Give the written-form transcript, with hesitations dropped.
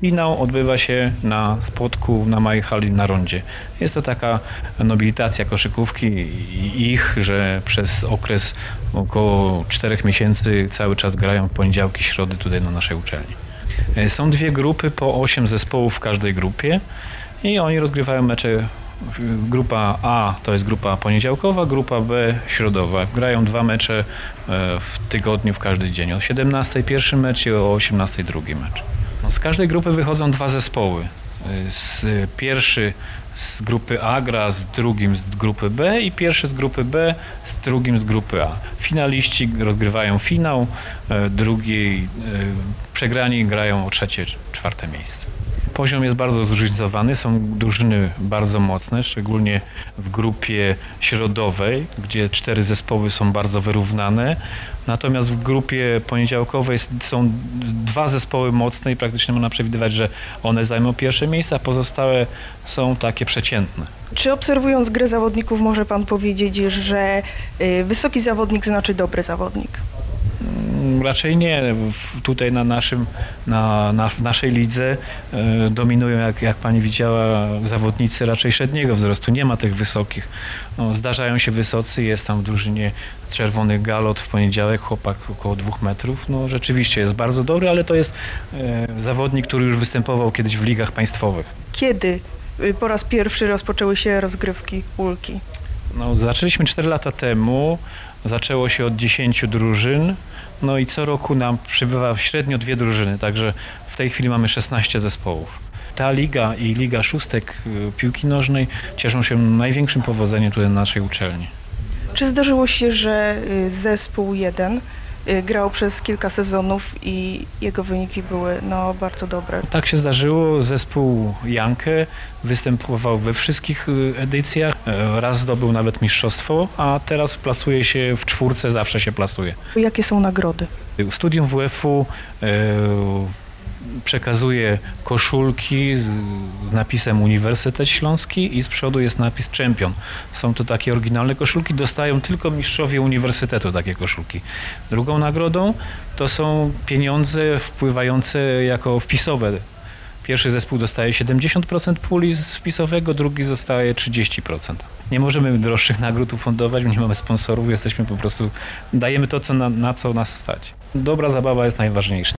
Finał odbywa się na Spodku, na małej hali na rondzie. Jest to taka nobilitacja koszykówki i ich, że przez okres około 4 miesięcy cały czas grają w poniedziałki, środy tutaj na naszej uczelni. Są 2 grupy, po 8 zespołów w każdej grupie i oni rozgrywają mecze. Grupa A to jest grupa poniedziałkowa, grupa B środowa. Grają 2 mecze w tygodniu w każdy dzień. O 17 pierwszy mecz i o 18 drugi mecz. Z każdej grupy wychodzą 2 zespoły. Pierwszy z grupy A gra z drugim z grupy B i pierwszy z grupy B z drugim z grupy A. Finaliści rozgrywają finał, drugi przegrani grają o 3., 4. miejsce. Poziom jest bardzo zróżnicowany, są drużyny bardzo mocne, szczególnie w grupie środowej, gdzie 4 zespoły są bardzo wyrównane. Natomiast w grupie poniedziałkowej są 2 zespoły mocne i praktycznie można przewidywać, że one zajmą pierwsze miejsca, a pozostałe są takie przeciętne. Czy obserwując grę zawodników może pan powiedzieć, że wysoki zawodnik znaczy dobry zawodnik? Raczej nie. Tutaj w naszej lidze dominują, jak pani widziała, zawodnicy raczej średniego wzrostu. Nie ma tych wysokich. Zdarzają się wysocy. Jest tam w drużynie Czerwony Galot w poniedziałek, chłopak około 2 metrów. Rzeczywiście jest bardzo dobry, ale to jest zawodnik, który już występował kiedyś w ligach państwowych. Kiedy po raz pierwszy rozpoczęły się rozgrywki Ulki? Zaczęliśmy 4 lata temu. Zaczęło się od 10 drużyn. I co roku nam przybywa średnio 2 drużyny, także w tej chwili mamy 16 zespołów. Ta liga i Liga Szóstek piłki nożnej cieszą się największym powodzeniem tutaj na naszej uczelni. Czy zdarzyło się, że zespół 1 grał przez kilka sezonów i jego wyniki były bardzo dobre? Tak się zdarzyło. Zespół Jankę występował we wszystkich edycjach. Raz zdobył nawet mistrzostwo, a teraz plasuje się w 4, zawsze się plasuje. Jakie są nagrody? Studium WF-u przekazuje koszulki z napisem Uniwersytet Śląski i z przodu jest napis Czempion. Są to takie oryginalne koszulki, dostają tylko mistrzowie uniwersytetu takie koszulki. Drugą nagrodą to są pieniądze wpływające jako wpisowe. Pierwszy zespół dostaje 70% puli wpisowego, drugi dostaje 30%. Nie możemy droższych nagród ufundować, nie mamy sponsorów, jesteśmy po prostu, dajemy to, na co nas stać. Dobra zabawa jest najważniejsza.